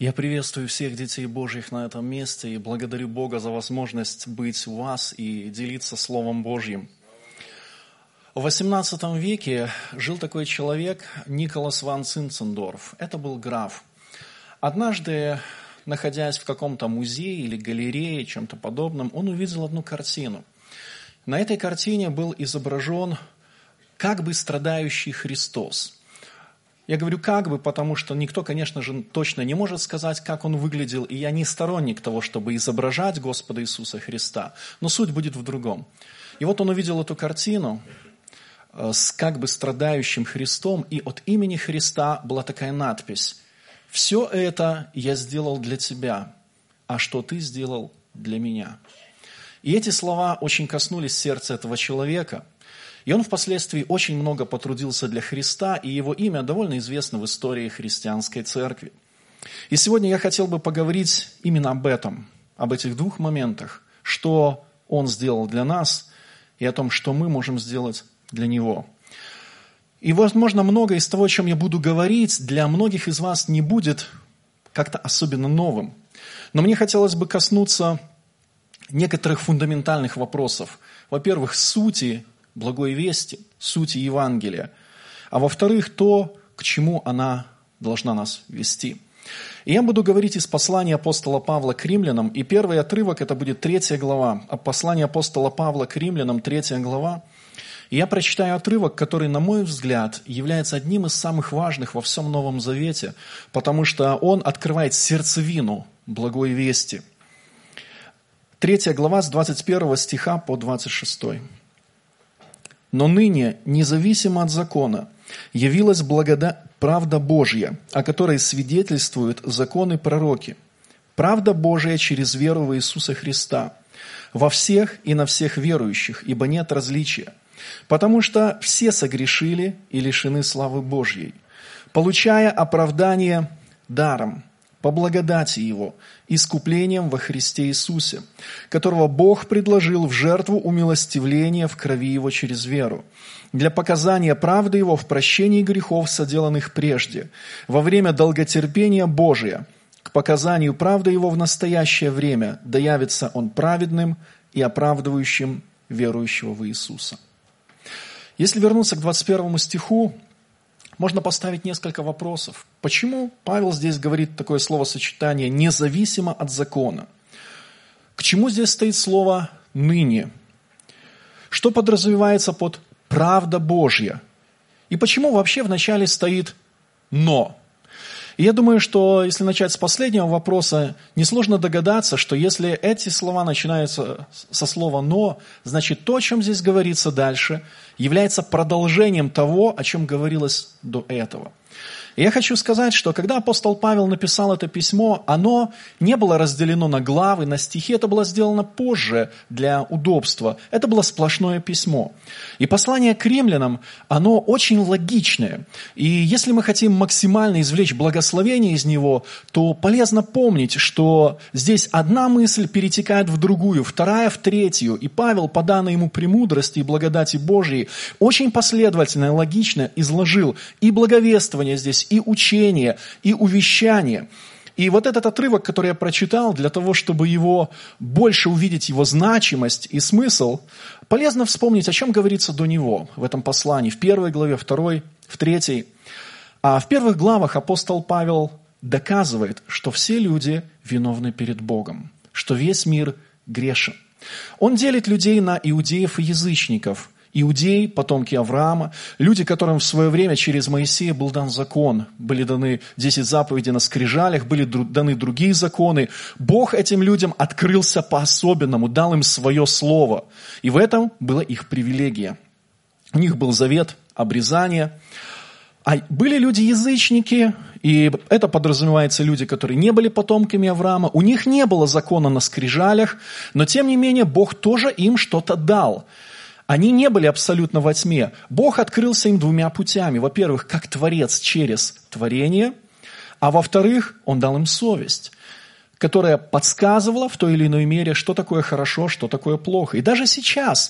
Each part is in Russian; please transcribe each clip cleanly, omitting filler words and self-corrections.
Я приветствую всех детей Божьих на этом месте и благодарю Бога за возможность быть у вас и делиться Словом Божьим. В XVIII веке жил такой человек Николас ван Цинцендорф. Это был граф. Однажды, находясь в каком-то музее или галерее, чем-то подобном, он увидел одну картину. На этой картине был изображен как бы страдающий Христос. Я говорю «как бы», потому что никто, конечно же, точно не может сказать, как он выглядел, и я не сторонник того, чтобы изображать Господа Иисуса Христа, но суть будет в другом. И вот он увидел эту картину с как бы страдающим Христом, и от имени Христа была такая надпись: «Все это я сделал для тебя, а что ты сделал для меня». И эти слова очень коснулись сердца этого человека. И он впоследствии очень много потрудился для Христа, и его имя довольно известно в истории христианской церкви. И сегодня я хотел бы поговорить именно об этом, об этих двух моментах, что он сделал для нас и о том, что мы можем сделать для него. И, возможно, многое из того, о чем я буду говорить, для многих из вас не будет как-то особенно новым. Но мне хотелось бы коснуться некоторых фундаментальных вопросов. Во-первых, сути благой вести, сути Евангелия, а во-вторых, то, к чему она должна нас вести. И я буду говорить из послания апостола Павла к римлянам, и первый отрывок, это будет 3 глава, послание апостола Павла к римлянам, 3 глава. И я прочитаю отрывок, который, на мой взгляд, является одним из самых важных во всем Новом Завете, потому что он открывает сердцевину благой вести. 3 глава с 21 стиха по 26. «Но ныне, независимо от закона, явилась правда Божья, о которой свидетельствуют законы пророки. Правда Божия через веру в Иисуса Христа, во всех и на всех верующих, ибо нет различия. Потому что все согрешили и лишены славы Божьей, получая оправдание даром, по благодати Его, искуплением во Христе Иисусе, которого Бог предложил в жертву умилостивления в крови Его через веру, для показания правды Его в прощении грехов, соделанных прежде, во время долготерпения Божия, к показанию правды Его в настоящее время, да явится Он праведным и оправдывающим верующего в Иисуса». Если вернуться к 21 стиху, можно поставить несколько вопросов. Почему Павел здесь говорит такое словосочетание «независимо от закона»? К чему здесь стоит слово «ныне»? Что подразумевается под «правда Божья»? И почему вообще вначале стоит «но»? И я думаю, что если начать с последнего вопроса, несложно догадаться, что если эти слова начинаются со слова «но», значит то, о чем здесь говорится дальше, является продолжением того, о чем говорилось до этого. И я хочу сказать, что когда апостол Павел написал это письмо, оно не было разделено на главы, на стихи, это было сделано позже для удобства. Это было сплошное письмо. И послание к римлянам, оно очень логичное. И если мы хотим максимально извлечь благословение из него, то полезно помнить, что здесь одна мысль перетекает в другую, вторая в третью. И Павел, по данной ему премудрости и благодати Божьей, очень последовательно и логично изложил и благовествование здесь, и учение, и увещание. И вот этот отрывок, который я прочитал, для того, чтобы его больше увидеть, его значимость и смысл, полезно вспомнить, о чем говорится до него в этом послании, в 1 главе, 2, в 3. А в первых главах апостол Павел доказывает, что все люди виновны перед Богом, что весь мир грешен. Он делит людей на иудеев и язычников. Иудеи, потомки Авраама, люди, которым в свое время через Моисея был дан закон, были даны 10 заповедей на скрижалях, были даны другие законы. Бог этим людям открылся по-особенному, дал им свое слово. И в этом была их привилегия. У них был завет, обрезание. А были люди-язычники, и это подразумевается люди, которые не были потомками Авраама. У них не было закона на скрижалях, но тем не менее Бог тоже им что-то дал. Они не были абсолютно во тьме. Бог открылся им двумя путями. Во-первых, как Творец через творение, а во-вторых, Он дал им совесть. которая подсказывала в той или иной мере, что такое хорошо, что такое плохо. И даже сейчас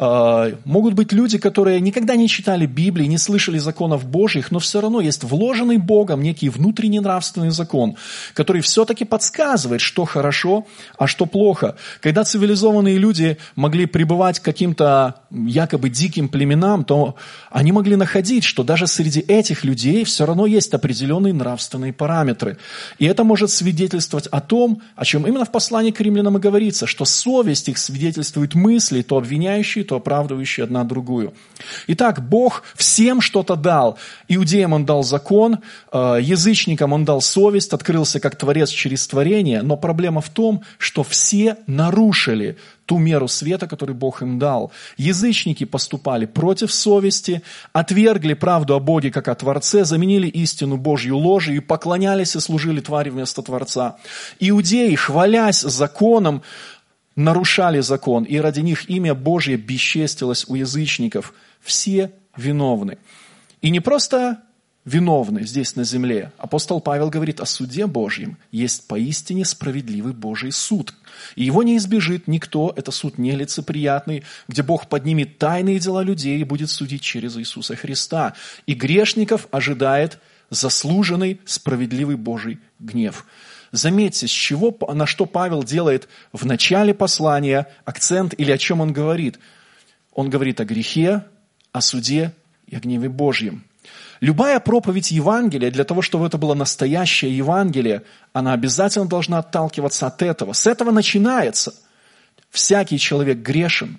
могут быть люди, которые никогда не читали Библии, не слышали законов Божьих, но все равно есть вложенный Богом некий внутренний нравственный закон, который все-таки подсказывает, что хорошо, а что плохо. Когда цивилизованные люди могли пребывать к каким-то якобы диким племенам, то они могли находить, что даже среди этих людей все равно есть определенные нравственные параметры. И это может свидетельствовать о том, о чем именно в послании к римлянам и говорится, что совесть их свидетельствует мысли, то обвиняющие, то оправдывающие одна другую. Итак, Бог всем что-то дал. Иудеям Он дал закон, язычникам Он дал совесть, открылся как Творец через творение, но проблема в том, что все нарушили ту меру света, которую Бог им дал. Язычники поступали против совести, отвергли правду о Боге как о Творце, заменили истину Божью ложью и поклонялись и служили твари вместо Творца. Иудеи, хвалясь законом, нарушали закон, и ради них имя Божье бесчестилось у язычников. Все виновны. И не просто виновны здесь на земле. Апостол Павел говорит о суде Божьем. Есть поистине справедливый Божий суд. И его не избежит никто. Это суд нелицеприятный, где Бог поднимет тайные дела людей и будет судить через Иисуса Христа. И грешников ожидает заслуженный справедливый Божий гнев. Заметьте, на что Павел делает в начале послания акцент или о чем он говорит. Он говорит о грехе, о суде и о гневе Божьем. Любая проповедь Евангелия, для того, чтобы это было настоящее Евангелие, она обязательно должна отталкиваться от этого. С этого начинается. Всякий человек грешен.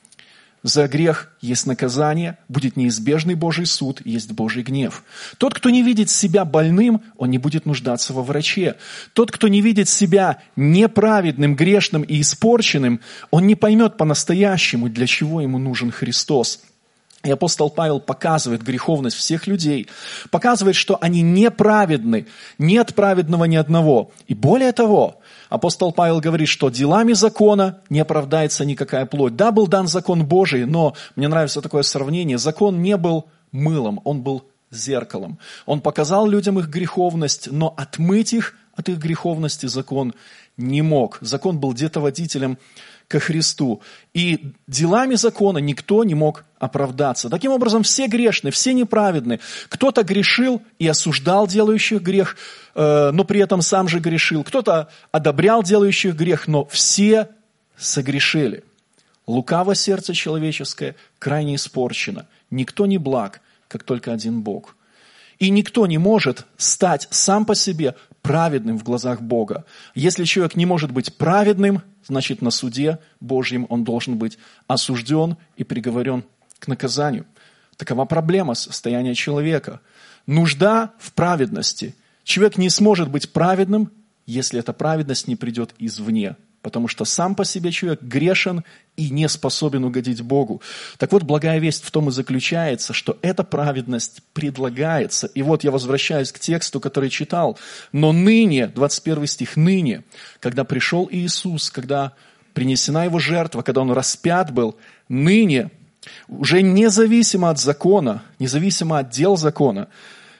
За грех есть наказание, будет неизбежный Божий суд, есть Божий гнев. Тот, кто не видит себя больным, он не будет нуждаться во враче. Тот, кто не видит себя неправедным, грешным и испорченным, он не поймет по-настоящему, для чего ему нужен Христос. И апостол Павел показывает греховность всех людей, показывает, что они неправедны, нет праведного ни одного. И более того, апостол Павел говорит, что делами закона не оправдается никакая плоть. Да, был дан закон Божий, но мне нравится такое сравнение. Закон не был мылом, он был зеркалом. Он показал людям их греховность, но отмыть их от их греховности закон не мог. Закон был где-то водителем ко Христу. И делами закона никто не мог оправдаться. Таким образом, все грешны, все неправедны. Кто-то грешил и осуждал делающих грех, но при этом сам же грешил. Кто-то одобрял делающих грех, но все согрешили. Лукаво сердце человеческое крайне испорчено. Никто не благ, как только один Бог. И никто не может стать сам по себе праведным в глазах Бога. Если человек не может быть праведным, значит, на суде Божьем он должен быть осужден и приговорен к наказанию. Такова проблема состояния человека. Нужда в праведности. Человек не сможет быть праведным, если эта праведность не придет извне. Потому что сам по себе человек грешен и не способен угодить Богу. Так вот, благая весть в том и заключается, что эта праведность предлагается. И вот я возвращаюсь к тексту, который читал. Но ныне, 21 стих, ныне, когда пришел Иисус, когда принесена Его жертва, когда Он распят был, ныне, уже независимо от закона, независимо от дел закона,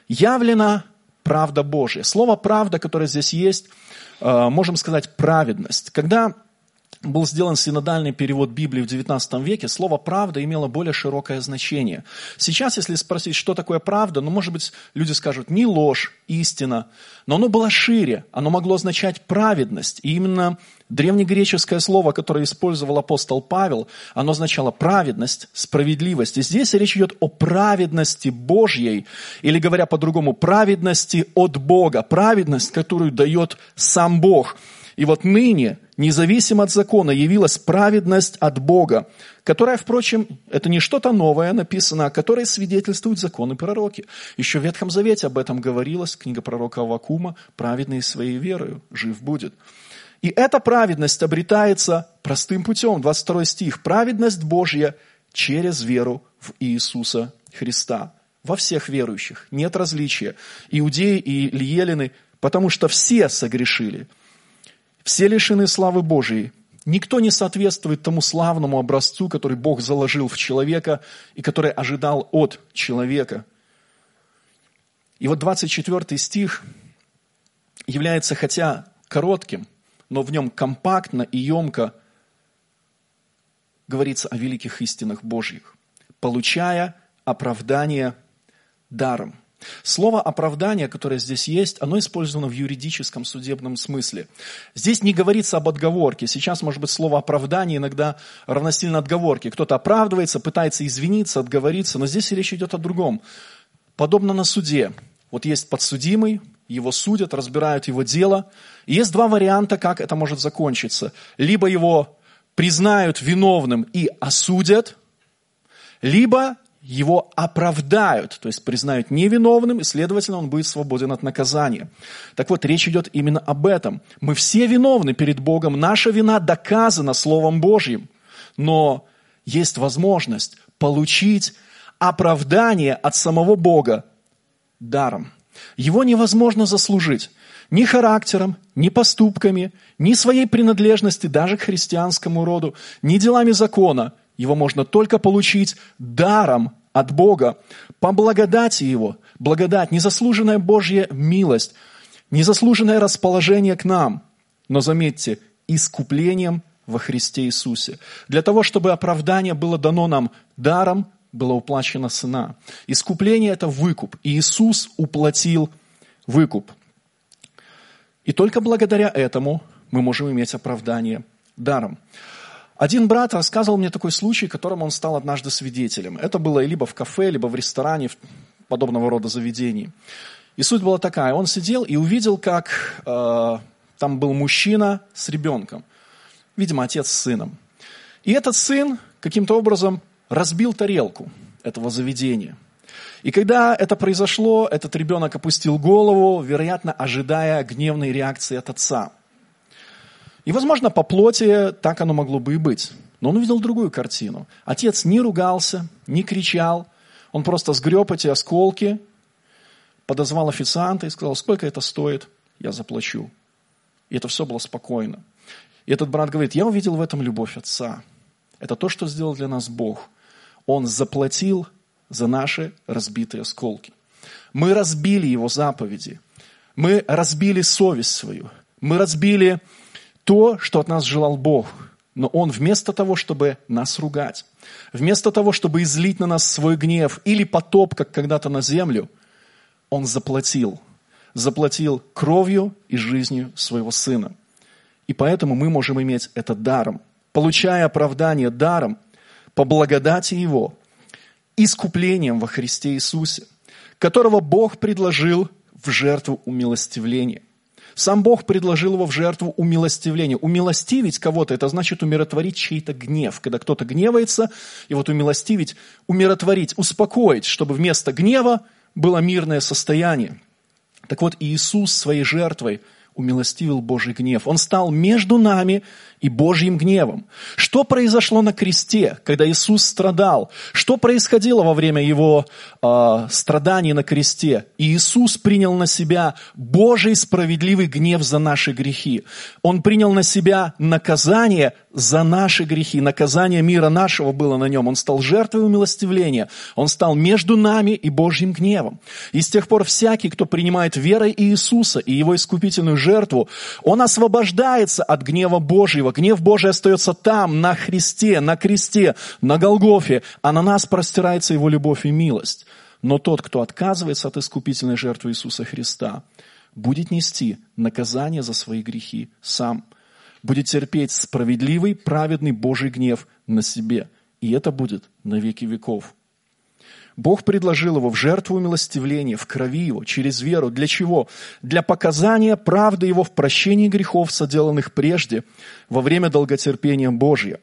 явлена правда Божья. Слово «правда», которое здесь есть, можем сказать праведность. Когда был сделан синодальный перевод Библии в XIX веке, слово «правда» имело более широкое значение. Сейчас, если спросить, что такое правда, может быть, люди скажут не ложь, истина, но оно было шире, оно могло означать праведность. И именно древнегреческое слово, которое использовал апостол Павел, оно означало праведность, справедливость. И здесь речь идет о праведности Божьей, или, говоря по-другому, праведности от Бога, праведность, которую дает сам Бог. И вот ныне, независимо от закона, явилась праведность от Бога, которая, впрочем, это не что-то новое написано, о которой свидетельствуют законы и пророки. Еще в Ветхом Завете об этом говорилось, книга пророка Аввакума: «Праведный своей верою жив будет». И эта праведность обретается простым путем. 22 стих. «Праведность Божья через веру в Иисуса Христа». Во всех верующих нет различия. Иудеи и елены, потому что все согрешили. Все лишены славы Божией. Никто не соответствует тому славному образцу, который Бог заложил в человека и который ожидал от человека. И вот 24 стих является, хотя коротким, но в нем компактно и емко говорится о великих истинах Божьих, получая оправдание даром. Слово «оправдание», которое здесь есть, оно использовано в юридическом судебном смысле. Здесь не говорится об отговорке. Сейчас, может быть, слово «оправдание» иногда равносильно отговорке. Кто-то оправдывается, пытается извиниться, отговориться, но здесь речь идет о другом. Подобно на суде. Вот есть подсудимый, его судят, разбирают его дело. И есть два варианта, как это может закончиться. Либо его признают виновным и осудят, либо его оправдают, то есть признают невиновным, и, следовательно, он будет свободен от наказания. Так вот, речь идет именно об этом. Мы все виновны перед Богом, наша вина доказана Словом Божьим, но есть возможность получить оправдание от самого Бога даром. Его невозможно заслужить ни характером, ни поступками, ни своей принадлежности даже к христианскому роду, ни делами закона. Его можно только получить даром от Бога, по благодати Его. Благодать, незаслуженная Божья милость, незаслуженное расположение к нам. Но заметьте, искуплением во Христе Иисусе. Для того, чтобы оправдание было дано нам даром, была уплачена цена. Искупление – это выкуп. И Иисус уплатил выкуп. И только благодаря этому мы можем иметь оправдание даром. Один брат рассказывал мне такой случай, которому он стал однажды свидетелем. Это было либо в кафе, либо в ресторане, в подобного рода заведении. И суть была такая. Он сидел и увидел, как там был мужчина с ребенком. Видимо, отец с сыном. И этот сын каким-то образом разбил тарелку этого заведения. И когда это произошло, этот ребенок опустил голову, вероятно, ожидая гневной реакции от отца. И, возможно, по плоти так оно могло бы и быть. Но он увидел другую картину. Отец не ругался, не кричал. Он просто сгреб эти осколки, подозвал официанта и сказал: сколько это стоит, я заплачу. И это все было спокойно. И этот брат говорит: я увидел в этом любовь отца. Это то, что сделал для нас Бог. Он заплатил за наши разбитые осколки. Мы разбили Его заповеди. Мы разбили совесть свою. Мы разбили то, что от нас желал Бог. Но Он вместо того, чтобы нас ругать, вместо того, чтобы излить на нас свой гнев или потоп, как когда-то на землю, Он заплатил. Заплатил кровью и жизнью своего Сына. И поэтому мы можем иметь это даром. Получая оправдание даром, по благодати Его, искуплением во Христе Иисусе, которого Бог предложил в жертву умилостивления. Сам Бог предложил его в жертву умилостивления. Умилостивить кого-то – это значит умиротворить чей-то гнев. Когда кто-то гневается, и вот умилостивить, умиротворить, успокоить, чтобы вместо гнева было мирное состояние. Так вот, Иисус своей жертвой умилостивил Божий гнев. Он стал между нами и Божьим гневом. Что произошло на кресте, когда Иисус страдал? Что происходило во время Его страданий на кресте? Иисус принял на себя Божий справедливый гнев за наши грехи. Он принял на себя наказание за наши грехи. Наказание мира нашего было на Нем. Он стал жертвой умилостивления. Он стал между нами и Божьим гневом. И с тех пор всякий, кто принимает верой Иисуса и Его искупительную жертву, он освобождается от гнева Божьего. Гнев Божий остается там, на Христе, на кресте, на Голгофе, а на нас простирается Его любовь и милость. Но тот, кто отказывается от искупительной жертвы Иисуса Христа, будет нести наказание за свои грехи сам, будет терпеть справедливый, праведный Божий гнев на себе. И это будет на веки веков. Бог предложил его в жертву умилостивления, в крови его, через веру. Для чего? Для показания правды его в прощении грехов, соделанных прежде, во время долготерпения Божия.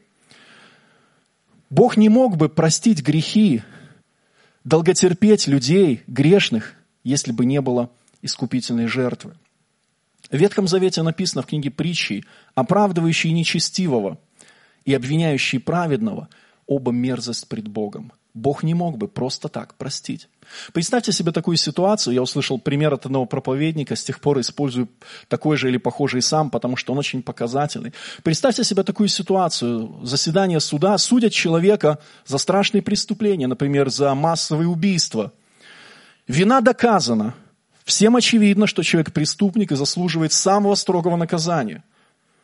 Бог не мог бы простить грехи, долготерпеть людей грешных, если бы не было искупительной жертвы. В Ветхом Завете написано в книге Притчи: оправдывающий нечестивого и обвиняющий праведного оба мерзость пред Богом. Бог не мог бы просто так простить. Представьте себе такую ситуацию. Я услышал пример от одного проповедника, с тех пор использую такой же или похожий сам, потому что он очень показательный. Представьте себе такую ситуацию. Заседание суда, судят человека за страшные преступления, например, за массовые убийства. Вина доказана. Всем очевидно, что человек преступник и заслуживает самого строгого наказания.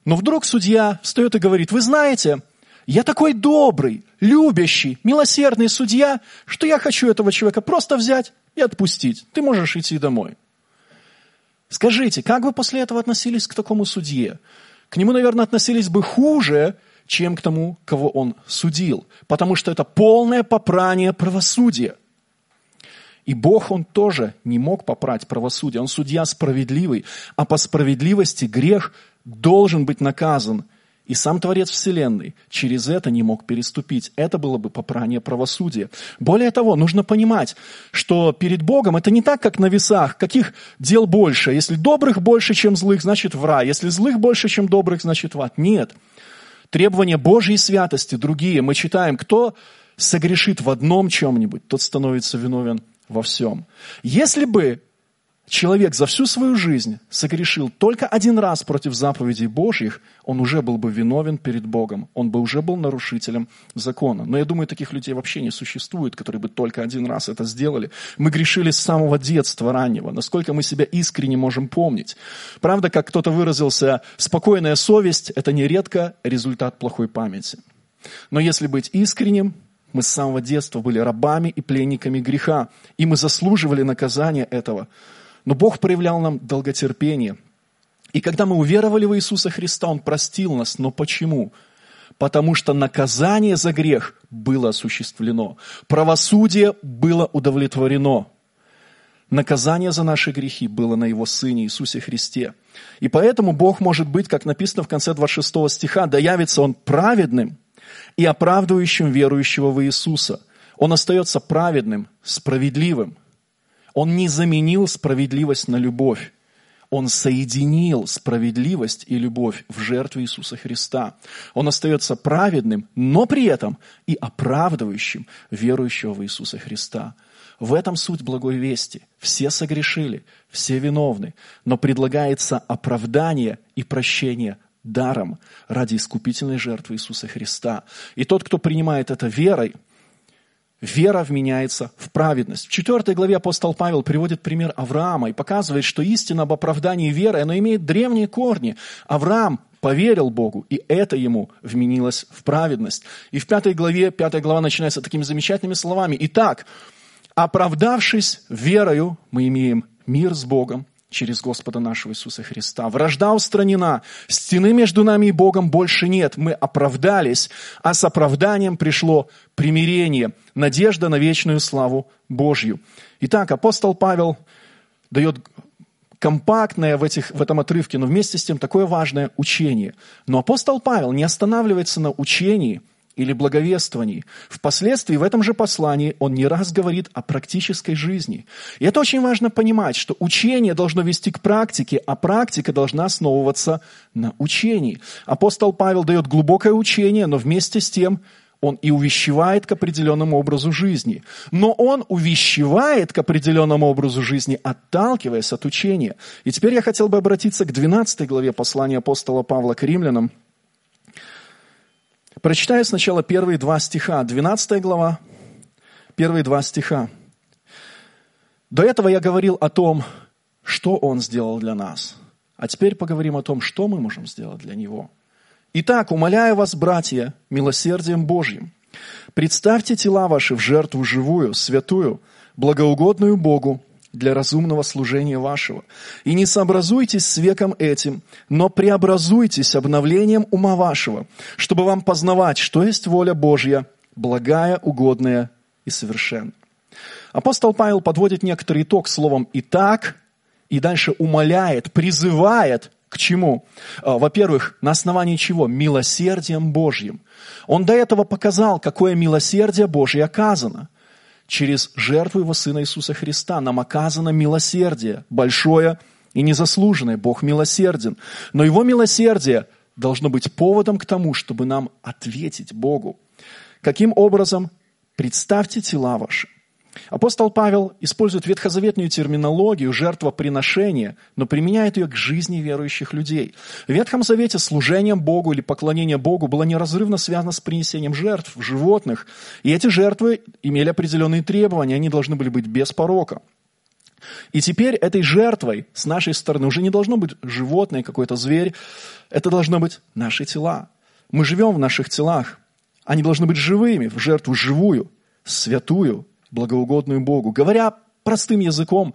Но вдруг судья встает и говорит: вы знаете, я такой добрый, любящий, милосердный судья, что я хочу этого человека просто взять и отпустить. Ты можешь идти домой. Скажите, как вы после этого относились к такому судье? К нему, наверное, относились бы хуже, чем к тому, кого он судил. Потому что это полное попрание правосудия. И Бог, Он тоже не мог попрать правосудие. Он судья справедливый, а по справедливости грех должен быть наказан. И сам Творец Вселенной через это не мог переступить. Это было бы попрание правосудия. Более того, нужно понимать, что перед Богом это не так, как на весах. Каких дел больше? Если добрых больше, чем злых, значит в рай. Если злых больше, чем добрых, значит в ад. Нет. Требования Божьей святости другие. Мы читаем, кто согрешит в одном чем-нибудь, тот становится виновен во всем. Если бы человек за всю свою жизнь согрешил только один раз против заповедей Божьих, он уже был бы виновен перед Богом, он бы уже был нарушителем закона. Но я думаю, таких людей вообще не существует, которые бы только один раз это сделали. Мы грешили с самого детства раннего, насколько мы себя искренне можем помнить. Правда, как кто-то выразился, спокойная совесть – это нередко результат плохой памяти. Но если быть искренним, мы с самого детства были рабами и пленниками греха, и мы заслуживали наказания этого. Но Бог проявлял нам долготерпение. И когда мы уверовали в Иисуса Христа, Он простил нас. Но почему? Потому что наказание за грех было осуществлено. Правосудие было удовлетворено. Наказание за наши грехи было на Его Сыне Иисусе Христе. И поэтому Бог может быть, как написано в конце 26 стиха, «Да явится Он праведным и оправдывающим верующего в Иисуса». Он остается праведным, справедливым. Он не заменил справедливость на любовь. Он соединил справедливость и любовь в жертве Иисуса Христа. Он остается праведным, но при этом и оправдывающим верующего в Иисуса Христа. В этом суть благой вести. Все согрешили, все виновны, но предлагается оправдание и прощение даром ради искупительной жертвы Иисуса Христа. И тот, кто принимает это верой, вера вменяется в праведность. В 4 главе апостол Павел приводит пример Авраама и показывает, что истина об оправдании верой, она имеет древние корни. Авраам поверил Богу, и это ему вменилось в праведность. И в 5 глава начинается такими замечательными словами. Итак, оправдавшись верою, мы имеем мир с Богом через Господа нашего Иисуса Христа. Вражда устранена, стены между нами и Богом больше нет. Мы оправдались, а с оправданием пришло примирение, надежда на вечную славу Божью. Итак, апостол Павел дает компактное в этом отрывке, но вместе с тем такое важное учение. Но апостол Павел не останавливается на учении или благовествовании. Впоследствии в этом же послании он не раз говорит о практической жизни. И это очень важно понимать, что учение должно вести к практике, а практика должна основываться на учении. Апостол Павел дает глубокое учение, но вместе с тем он и увещевает к определенному образу жизни. Но он увещевает к определенному образу жизни, отталкиваясь от учения. И теперь я хотел бы обратиться к 12 главе послания апостола Павла к римлянам. Прочитаю сначала первые 2 стиха. 12 глава, первые 2 стиха. До этого я говорил о том, что Он сделал для нас. А теперь поговорим о том, что мы можем сделать для Него. Итак, умоляю вас, братья, милосердием Божьим, представьте тела ваши в жертву живую, святую, благоугодную Богу, для разумного служения вашего. И не сообразуйтесь с веком этим, но преобразуйтесь обновлением ума вашего, чтобы вам познавать, что есть воля Божья, благая, угодная и совершенная. Апостол Павел подводит некоторый итог словом «итак», и дальше умоляет, призывает к чему? Во-первых, на основании чего? Милосердием Божьим. Он до этого показал, какое милосердие Божье оказано. Через жертву Его Сына Иисуса Христа нам оказано милосердие, большое и незаслуженное. Бог милосерден. Но Его милосердие должно быть поводом к тому, чтобы нам ответить Богу. Каким образом? Представьте тела ваши. Апостол Павел использует ветхозаветную терминологию жертвоприношения, но применяет ее к жизни верующих людей. В Ветхом Завете служение Богу или поклонение Богу было неразрывно связано с принесением жертв, животных. И эти жертвы имели определенные требования, они должны были быть без порока. И теперь этой жертвой с нашей стороны уже не должно быть животное, какой-то зверь. Это должно быть наши тела. Мы живем в наших телах. Они должны быть живыми, в жертву живую, святую, благоугодную Богу. Говоря простым языком,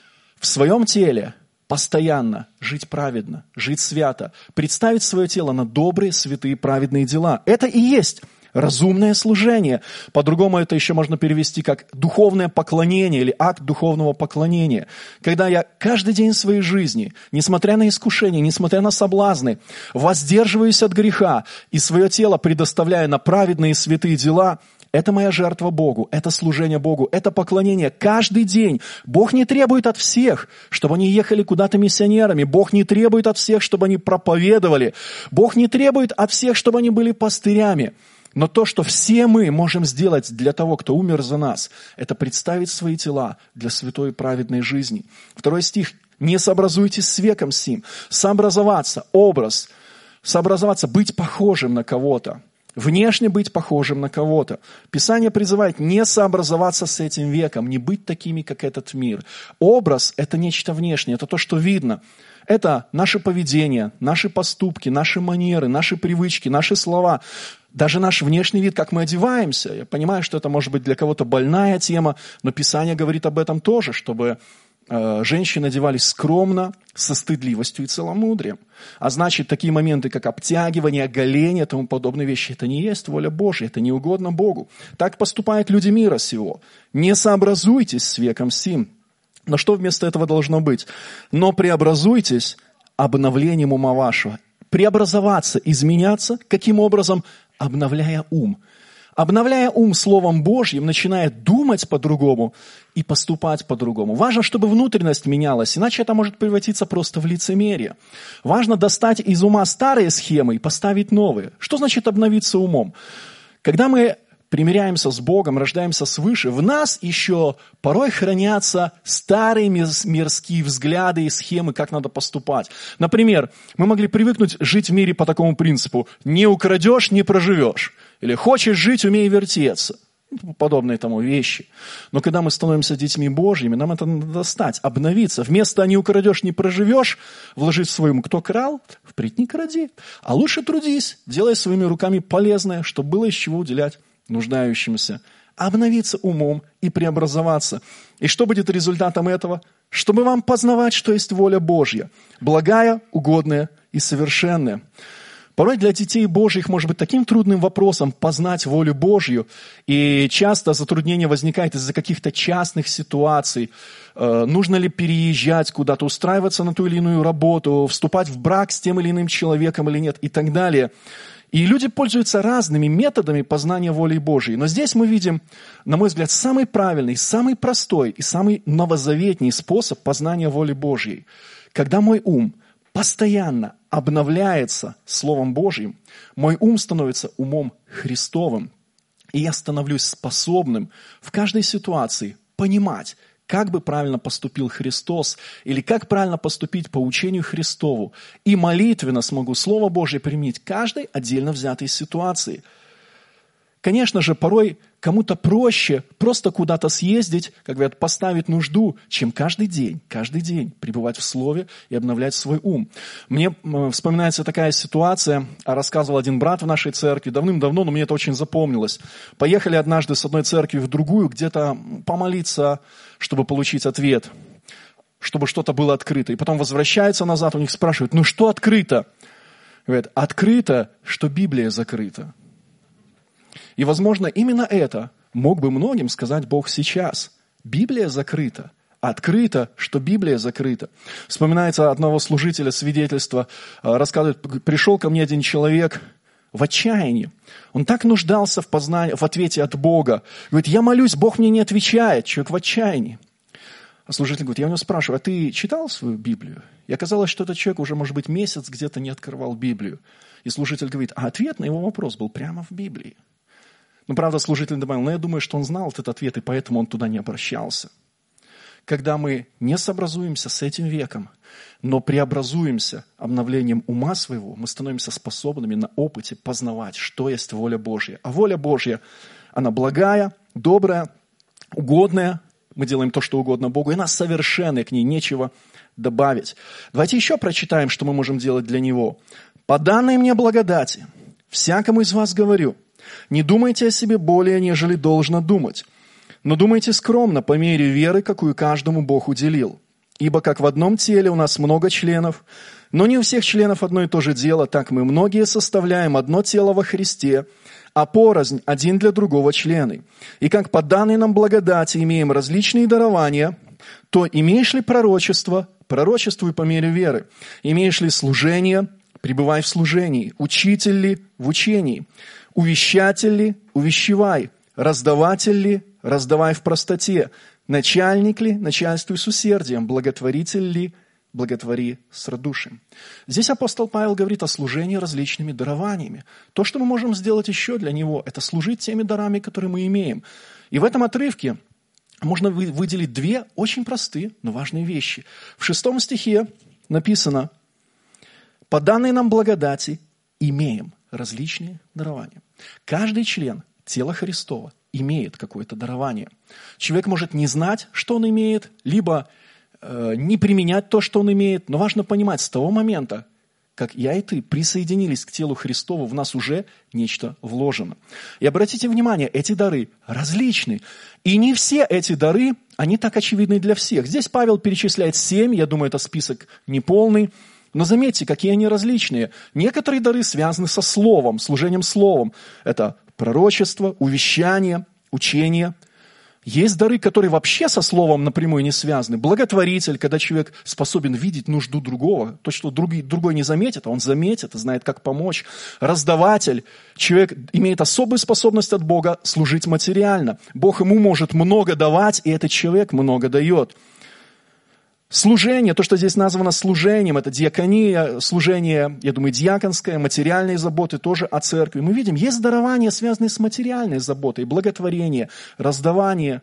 в своем теле постоянно жить праведно, жить свято, представить свое тело на добрые, святые, праведные дела. Это и есть разумное служение. По-другому это еще можно перевести как духовное поклонение или акт духовного поклонения. Когда я каждый день своей жизни, несмотря на искушения, несмотря на соблазны, воздерживаюсь от греха и свое тело предоставляю на праведные и святые дела, это моя жертва Богу, это служение Богу, это поклонение каждый день. Бог не требует от всех, чтобы они ехали куда-то миссионерами. Бог не требует от всех, чтобы они проповедовали. Бог не требует от всех, чтобы они были пастырями. Но то, что все мы можем сделать для того, кто умер за нас, это представить свои тела для святой и праведной жизни. 2 стих. «Не сообразуйтесь с веком сим». Сообразоваться, образ, сообразоваться, быть похожим на кого-то. Внешне быть похожим на кого-то. Писание призывает не сообразоваться с этим веком, не быть такими, как этот мир. Образ – это нечто внешнее, это то, что видно. Это наше поведение, наши поступки, наши манеры, наши привычки, наши слова. Даже наш внешний вид, как мы одеваемся. Я понимаю, что это может быть для кого-то больная тема, но Писание говорит об этом тоже, чтобы женщины одевались скромно, со стыдливостью и целомудрием. А значит, такие моменты, как обтягивание, оголение и тому подобные вещи, это не есть воля Божья, это не угодно Богу. Так поступают люди мира сего. Не сообразуйтесь с веком сим. Но что вместо этого должно быть? Но преобразуйтесь обновлением ума вашего. Преобразоваться, изменяться. Каким образом? Обновляя ум. Обновляя ум Словом Божьим, начиная думать по-другому и поступать по-другому. Важно, чтобы внутренность менялась, иначе это может превратиться просто в лицемерие. Важно достать из ума старые схемы и поставить новые. Что значит обновиться умом? Когда мы примиряемся с Богом, рождаемся свыше, в нас еще порой хранятся старые мирские взгляды и схемы, как надо поступать. Например, мы могли привыкнуть жить в мире по такому принципу: не украдешь, не проживешь. Или хочешь жить, умей вертеться. Подобные тому вещи. Но когда мы становимся детьми Божьими, нам это надо достать, обновиться. Вместо «не украдешь, не проживешь» вложить в свой ум: кто крал, впредь не кради. А лучше трудись, делай своими руками полезное, чтобы было из чего уделять нуждающимся. Обновиться умом и преобразоваться. И что будет результатом этого? Чтобы вам познавать, что есть воля Божья, благая, угодная и совершенная. Порой для детей Божьих может быть таким трудным вопросом познать волю Божью, и часто затруднение возникает из-за каких-то частных ситуаций. Нужно ли переезжать куда-то, устраиваться на ту или иную работу, вступать в брак с тем или иным человеком или нет и так далее. И люди пользуются разными методами познания воли Божьей. Но здесь мы видим, на мой взгляд, самый правильный, самый простой и самый новозаветний способ познания воли Божьей. Когда мой ум постоянно обновляется Словом Божьим, мой ум становится умом Христовым, и я становлюсь способным в каждой ситуации понимать, как бы правильно поступил Христос, или как правильно поступить по учению Христову, и молитвенно смогу Слово Божье применить в каждой отдельно взятой ситуации. Конечно же, порой кому-то проще просто куда-то съездить, как говорят, поставить нужду, чем каждый день пребывать в Слове и обновлять свой ум. Мне вспоминается такая ситуация, рассказывал один брат в нашей церкви давным-давно, но мне это очень запомнилось. Поехали однажды с одной церкви в другую, где-то помолиться, чтобы получить ответ, чтобы что-то было открыто. И потом возвращаются назад, у них спрашивают: ну что открыто? Говорят: открыто, что Библия закрыта. И, возможно, именно это мог бы многим сказать Бог сейчас. Библия закрыта. Открыто, что Библия закрыта. Вспоминается одного служителя свидетельство, рассказывает: пришел ко мне один человек в отчаянии. Он так нуждался в познании, в ответе от Бога. Говорит: я молюсь, Бог мне не отвечает. Человек в отчаянии. А служитель говорит: я у него спрашиваю: а ты читал свою Библию? И оказалось, что этот человек уже, может быть, месяц где-то не открывал Библию. И служитель говорит: а ответ на его вопрос был прямо в Библии. Ну, правда, служитель добавил: я думаю, что он знал этот ответ, и поэтому он туда не обращался. Когда мы не сообразуемся с этим веком, но преобразуемся обновлением ума своего, мы становимся способными на опыте познавать, что есть воля Божья. А воля Божья, она благая, добрая, угодная, мы делаем то, что угодно Богу, и она совершенная, к ней нечего добавить. Давайте еще прочитаем, что мы можем делать для Него. «По данной мне благодати, всякому из вас говорю, не думайте о себе более, нежели должно думать, но думайте скромно по мере веры, какую каждому Бог уделил. Ибо как в одном теле у нас много членов, но не у всех членов одно и то же дело, так мы многие составляем одно тело во Христе, а порознь один для другого члены. И как по данной нам благодати имеем различные дарования, то имеешь ли пророчество, пророчествуй по мере веры. Имеешь ли служение, пребывай в служении. Учитель ли, в учении. Увещатель ли, увещевай. Раздаватель ли, раздавай в простоте. Начальник ли, начальствуй с усердием. Благотворитель ли, благотвори с радушием». Здесь апостол Павел говорит о служении различными дарованиями. То, что мы можем сделать еще для него, это служить теми дарами, которые мы имеем. И в этом отрывке можно выделить две очень простые, но важные вещи. В 6 стихе написано: «По данной нам благодати имеем различные дарования». Каждый член тела Христова имеет какое-то дарование. Человек может не знать, что он имеет, либо не применять то, что он имеет, но важно понимать, с того момента, как я и ты присоединились к телу Христову, в нас уже нечто вложено. И обратите внимание, эти дары различны. И не все эти дары, они так очевидны для всех. Здесь Павел перечисляет 7, я думаю, это список неполный. Но заметьте, какие они различные. Некоторые дары связаны со словом, служением словом. Это пророчество, увещание, учение. Есть дары, которые вообще со словом напрямую не связаны. Благотворитель, когда человек способен видеть нужду другого. То, что другой не заметит, а он заметит, знает, как помочь. Раздаватель. Человек имеет особую способность от Бога служить материально. Бог ему может много давать, и этот человек много дает. Служение, то, что здесь названо служением, это диакония, служение, я думаю, диаконское, материальные заботы тоже о церкви. Мы видим, есть дарования, связанные с материальной заботой, благотворение, раздавание.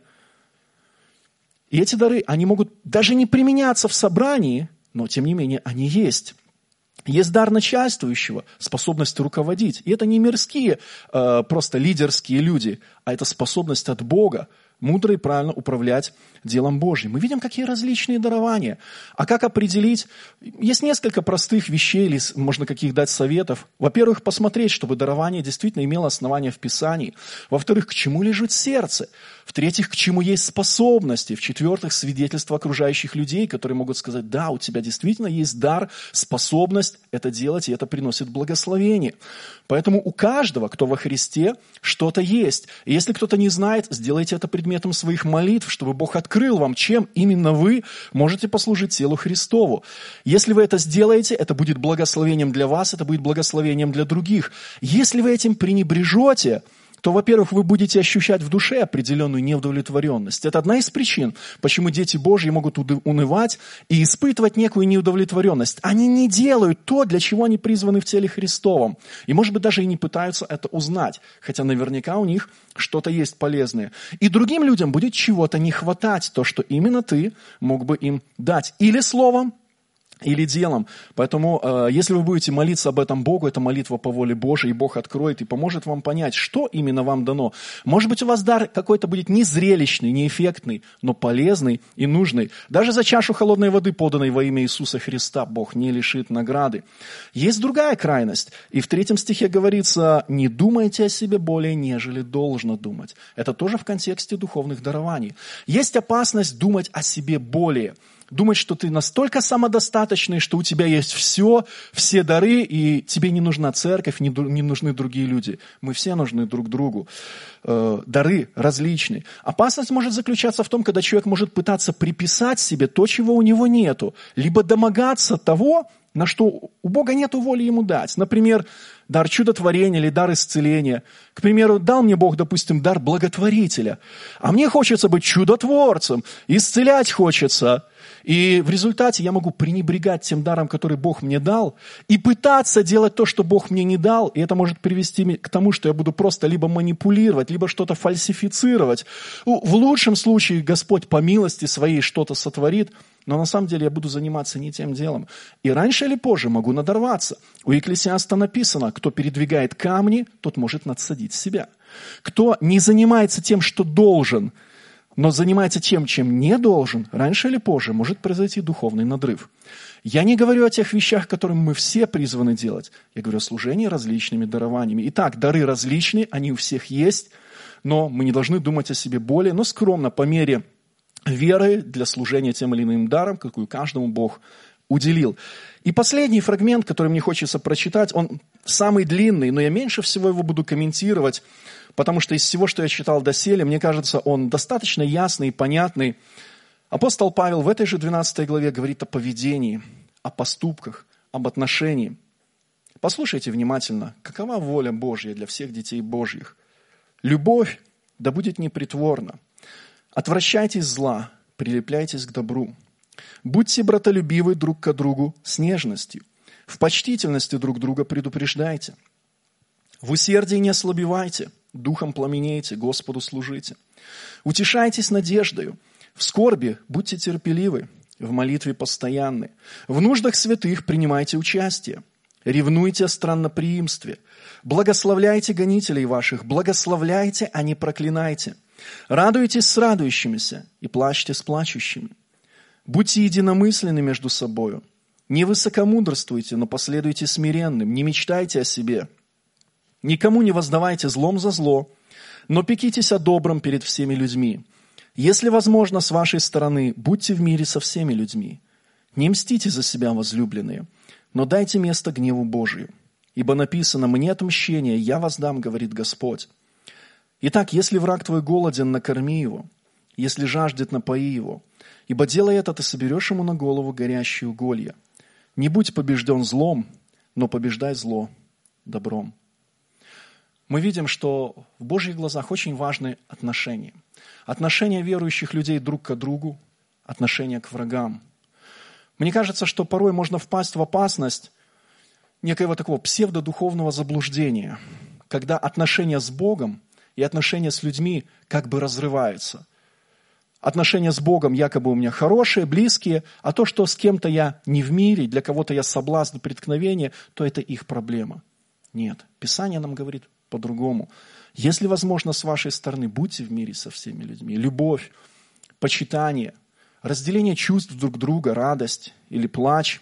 И эти дары, они могут даже не применяться в собрании, но, тем не менее, они есть. Есть дар начальствующего, способность руководить. И это не мирские, просто лидерские люди, а это способность от Бога мудро и правильно управлять делом Божьим. Мы видим, какие различные дарования. А как определить? Есть несколько простых вещей, или можно каких дать советов. Во-первых, посмотреть, чтобы дарование действительно имело основание в Писании. Во-вторых, к чему лежит сердце. В-третьих, к чему есть способности. В-четвертых, свидетельства окружающих людей, которые могут сказать: да, у тебя действительно есть дар, способность это делать, и это приносит благословение. Поэтому у каждого, кто во Христе, что-то есть. И если кто-то не знает, сделайте это предметом своих молитв, чтобы Бог открыл вам, чем именно вы можете послужить телу Христову. Если вы это сделаете, это будет благословением для вас, это будет благословением для других. Если вы этим пренебрежете, то, во-первых, вы будете ощущать в душе определенную неудовлетворенность. Это одна из причин, почему дети Божьи могут унывать и испытывать некую неудовлетворенность. Они не делают то, для чего они призваны в теле Христовом. И, может быть, даже и не пытаются это узнать, хотя наверняка у них что-то есть полезное. И другим людям будет чего-то не хватать, то, что именно ты мог бы им дать. Или словом, или делом. Поэтому, если вы будете молиться об этом Богу, это молитва по воле Божией, и Бог откроет и поможет вам понять, что именно вам дано. Может быть, у вас дар какой-то будет не зрелищный, не эффектный, но полезный и нужный. Даже за чашу холодной воды, поданной во имя Иисуса Христа, Бог не лишит награды. Есть другая крайность. И в 3 стихе говорится: «Не думайте о себе более, нежели должно думать». Это тоже в контексте духовных дарований. Есть опасность думать о себе более. Думать, что ты настолько самодостаточный, что у тебя есть все дары, и тебе не нужна церковь, не нужны другие люди. Мы все нужны друг другу. Дары различные. Опасность может заключаться в том, когда человек может пытаться приписать себе то, чего у него нету, либо домогаться того, на что у Бога нету воли ему дать. Например, дар чудотворения или дар исцеления. К примеру, дал мне Бог, допустим, дар благотворителя, а мне хочется быть чудотворцем, исцелять хочется. И в результате я могу пренебрегать тем даром, который Бог мне дал, и пытаться делать то, что Бог мне не дал, и это может привести к тому, что я буду просто либо манипулировать, либо что-то фальсифицировать. В лучшем случае Господь по милости своей что-то сотворит, но на самом деле я буду заниматься не тем делом. И раньше или позже могу надорваться. У Екклесиаста написано: кто передвигает камни, тот может надсадить себя. Кто не занимается тем, что должен, но занимается тем, чем не должен, раньше или позже может произойти духовный надрыв. Я не говорю о тех вещах, которые мы все призваны делать. Я говорю о служении различными дарованиями. Итак, дары различные, они у всех есть, но мы не должны думать о себе более, но скромно, по мере веры для служения тем или иным даром, какую каждому Бог уделил. И последний фрагмент, который мне хочется прочитать, он самый длинный, но я меньше всего его буду комментировать, потому что из всего, что я читал доселе, мне кажется, он достаточно ясный и понятный. Апостол Павел в этой же 12 главе говорит о поведении, о поступках, об отношении. Послушайте внимательно, какова воля Божья для всех детей Божьих. Любовь да будет непритворна. Отвращайтесь зла, прилепляйтесь к добру. Будьте братолюбивы друг к другу с нежностью. В почтительности друг друга предупреждайте. В усердии не ослабевайте, духом пламенейте, Господу служите. Утешайтесь надеждою. В скорби будьте терпеливы, в молитве постоянны. В нуждах святых принимайте участие. Ревнуйте о странноприимстве. Благословляйте гонителей ваших, благословляйте, а не проклинайте. Радуйтесь с радующимися и плачьте с плачущими. Будьте единомысленны между собою. Не высокомудрствуйте, но последуйте смиренным. Не мечтайте о себе. Никому не воздавайте злом за зло, но пекитесь о добром перед всеми людьми. Если возможно, с вашей стороны, будьте в мире со всеми людьми. Не мстите за себя, возлюбленные, но дайте место гневу Божию. Ибо написано: «Мне отмщение, я воздам, говорит Господь». Итак, если враг твой голоден, накорми его, если жаждет, напои его, ибо делая это, ты соберешь ему на голову горящие уголья. Не будь побежден злом, но побеждай зло добром. Мы видим, что в Божьих глазах очень важны отношения. Отношения верующих людей друг к другу, отношения к врагам. Мне кажется, что порой можно впасть в опасность некоего такого псевдодуховного заблуждения, когда отношения с Богом и отношения с людьми как бы разрываются. Отношения с Богом якобы у меня хорошие, близкие, а то, что с кем-то я не в мире, для кого-то я соблазн, преткновение, то это их проблема. Нет, Писание нам говорит по-другому. Если возможно, с вашей стороны, будьте в мире со всеми людьми. Любовь, почитание, разделение чувств друг друга, радость или плач.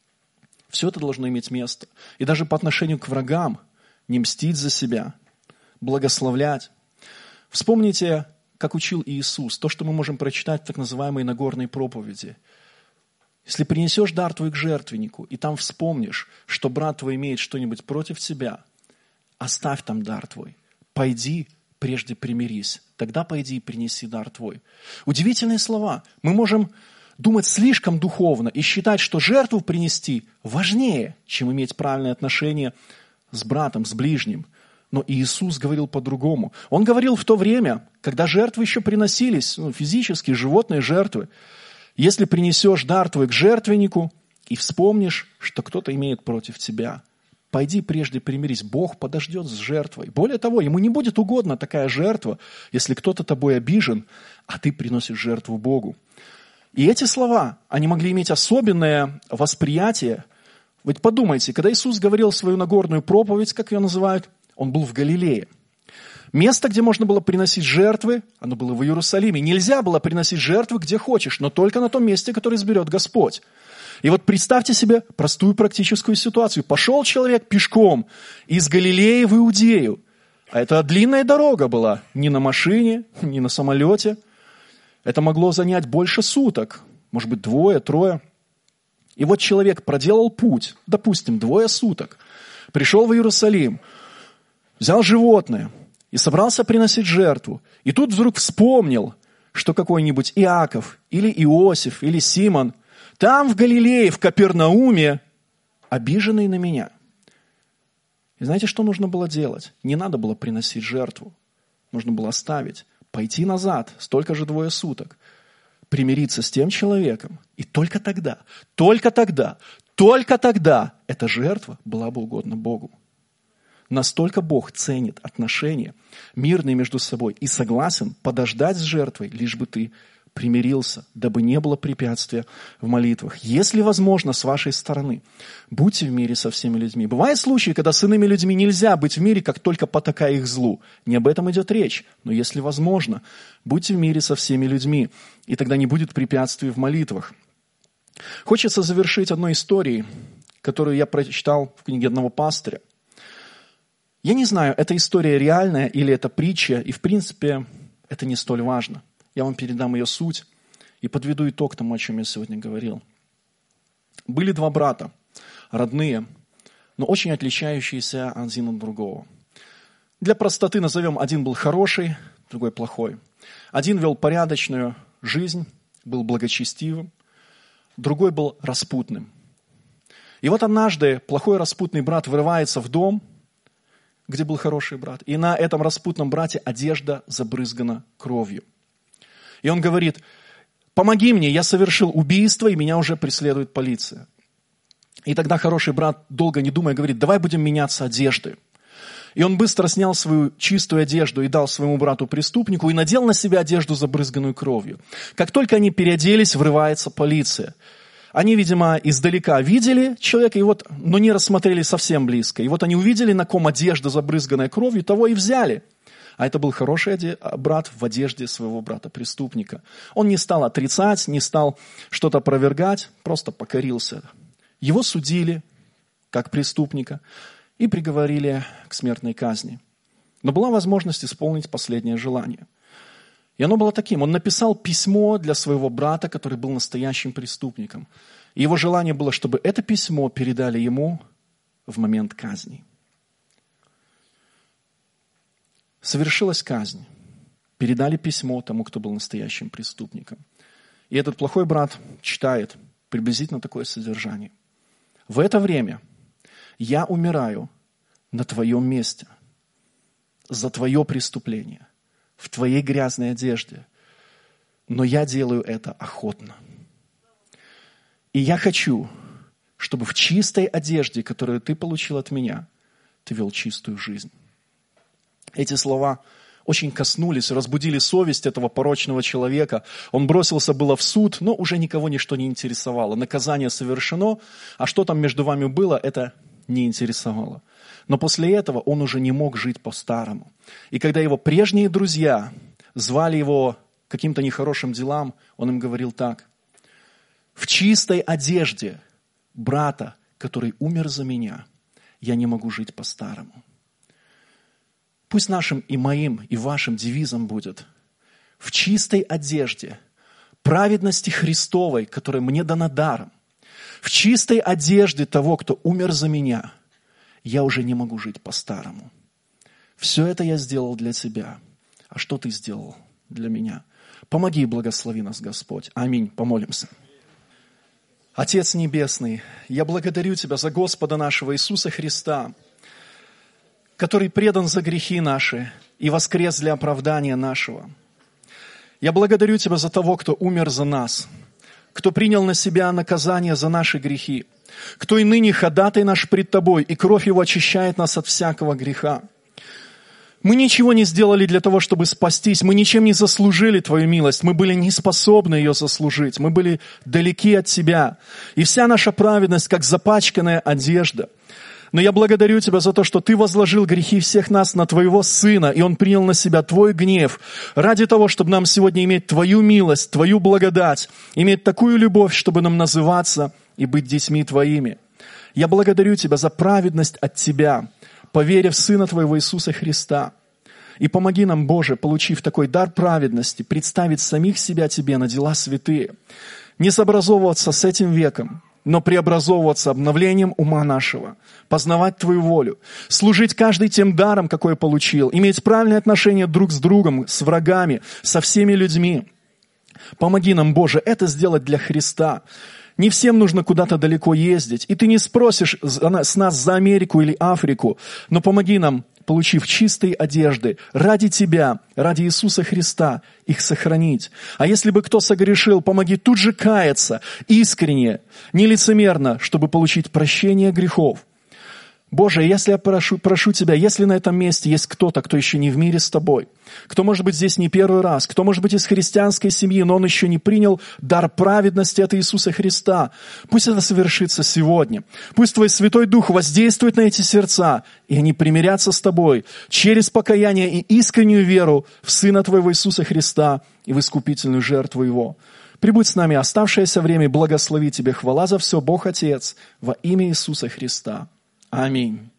Все это должно иметь место. И даже по отношению к врагам не мстить за себя, благословлять. Вспомните, как учил Иисус, то, что мы можем прочитать в так называемой Нагорной проповеди. Если принесешь дар твой к жертвеннику, и там вспомнишь, что брат твой имеет что-нибудь против тебя, оставь там дар твой. Пойди, прежде примирись. Тогда пойди и принеси дар твой. Удивительные слова. Мы можем думать слишком духовно и считать, что жертву принести важнее, чем иметь правильные отношения с братом, с ближним. Но Иисус говорил по-другому. Он говорил в то время, когда жертвы еще приносились, физические, животные жертвы. Если принесешь дар твой к жертвеннику и вспомнишь, что кто-то имеет против тебя, пойди прежде примирись. Бог подождет с жертвой. Более того, ему не будет угодна такая жертва, если кто-то тобой обижен, а ты приносишь жертву Богу. И эти слова, они могли иметь особенное восприятие. Ведь подумайте, когда Иисус говорил свою Нагорную проповедь, как ее называют, он был в Галилее. Место, где можно было приносить жертвы, оно было в Иерусалиме. Нельзя было приносить жертвы где хочешь, но только на том месте, которое изберет Господь. И вот представьте себе простую практическую ситуацию. Пошел человек пешком из Галилеи в Иудею. А это длинная дорога была. Ни на машине, ни на самолете. Это могло занять больше суток. Может быть, 2-3. И вот человек проделал путь, допустим, 2 суток. Пришел в Иерусалим, взял животное и собрался приносить жертву. И тут вдруг вспомнил, что какой-нибудь Иаков или Иосиф или Симон там в Галилее, в Капернауме, обиженный на меня. И знаете, что нужно было делать? Не надо было приносить жертву. Нужно было оставить, пойти назад, столько же 2 суток, примириться с тем человеком. И только тогда эта жертва была бы угодна Богу. Настолько Бог ценит отношения, мирные между собой, и согласен подождать с жертвой, лишь бы ты примирился, дабы не было препятствия в молитвах. Если возможно, с вашей стороны, будьте в мире со всеми людьми. Бывают случаи, когда с иными людьми нельзя быть в мире, как только потакая их злу. Не об этом идет речь. Но если возможно, будьте в мире со всеми людьми, и тогда не будет препятствий в молитвах. Хочется завершить одной историей, которую я прочитал в книге одного пастыря. Я не знаю, эта история реальная или это притча, и в принципе это не столь важно. Я вам передам ее суть и подведу итог тому, о чем я сегодня говорил. Были два брата, родные, но очень отличающиеся один от другого. Для простоты назовем, один был хороший, другой плохой. Один вел порядочную жизнь, был благочестивым, другой был распутным. И вот однажды плохой распутный брат врывается в дом, где был хороший брат, и на этом распутном брате одежда забрызгана кровью. И он говорит: помоги мне, я совершил убийство, и меня уже преследует полиция. И тогда хороший брат, долго не думая, говорит: давай будем меняться одеждой. И он быстро снял свою чистую одежду и дал своему брату-преступнику, и надел на себя одежду, забрызганную кровью. Как только они переоделись, врывается полиция. Они, видимо, издалека видели человека, но не рассмотрели совсем близко. И вот они увидели, на ком одежда, забрызганная кровью, того и взяли. А это был хороший брат в одежде своего брата-преступника. Он не стал отрицать, не стал что-то опровергать, просто покорился. Его судили как преступника и приговорили к смертной казни. Но была возможность исполнить последнее желание. И оно было таким. Он написал письмо для своего брата, который был настоящим преступником. И его желание было, чтобы это письмо передали ему в момент казни. Совершилась казнь. Передали письмо тому, кто был настоящим преступником. И этот плохой брат читает приблизительно такое содержание. В это время я умираю на твоем месте за твое преступление, в твоей грязной одежде, но я делаю это охотно. И я хочу, чтобы в чистой одежде, которую ты получил от меня, ты вел чистую жизнь. Эти слова очень коснулись, разбудили совесть этого порочного человека. Он бросился было в суд, но уже никого ничто не интересовало. Наказание совершено, а что там между вами было, это не интересовало. Но после этого он уже не мог жить по-старому. И когда его прежние друзья звали его к каким-то нехорошим делам, он им говорил так: в чистой одежде брата, который умер за меня, я не могу жить по-старому. Пусть нашим и моим, и вашим девизом будет: в чистой одежде праведности Христовой, которая мне дана даром, в чистой одежде того, кто умер за меня, я уже не могу жить по-старому. Все это я сделал для тебя. А что ты сделал для меня? Помоги и благослови нас, Господь. Аминь. Помолимся. Отец Небесный, я благодарю Тебя за Господа нашего Иисуса Христа, который предан за грехи наши и воскрес для оправдания нашего. Я благодарю Тебя за того, кто умер за нас, кто принял на себя наказание за наши грехи, кто и ныне ходатай наш пред Тобой, и кровь Его очищает нас от всякого греха. Мы ничего не сделали для того, чтобы спастись, мы ничем не заслужили Твою милость, мы были не способны ее заслужить, мы были далеки от Тебя, и вся наша праведность, как запачканная одежда. Но я благодарю Тебя за то, что Ты возложил грехи всех нас на Твоего Сына, и Он принял на себя Твой гнев ради того, чтобы нам сегодня иметь Твою милость, Твою благодать, иметь такую любовь, чтобы нам называться и быть детьми Твоими. Я благодарю Тебя за праведность от Тебя, поверив в Сына Твоего Иисуса Христа. И помоги нам, Боже, получив такой дар праведности, представить самих себя Тебе на дела святые, не сообразовываться с этим веком, но преобразовываться обновлением ума нашего, познавать Твою волю, служить каждый тем даром, какой получил, иметь правильные отношения друг с другом, с врагами, со всеми людьми. Помоги нам, Боже, это сделать для Христа. Не всем нужно куда-то далеко ездить, и Ты не спросишь с нас за Америку или Африку, но помоги нам, получив чистые одежды, ради Тебя, ради Иисуса Христа, их сохранить. А если бы кто согрешил, помоги тут же каяться, искренне, не лицемерно, чтобы получить прощение грехов. Боже, если я прошу Тебя, если на этом месте есть кто-то, кто еще не в мире с Тобой, кто, может быть, здесь не первый раз, кто, может быть, из христианской семьи, но он еще не принял дар праведности от Иисуса Христа, пусть это совершится сегодня. Пусть Твой Святой Дух воздействует на эти сердца, и они примирятся с Тобой через покаяние и искреннюю веру в Сына Твоего Иисуса Христа и в искупительную жертву Его. Прибудь с нами оставшееся время, и благослови Тебе. Хвала за все, Бог Отец, во имя Иисуса Христа. Аминь.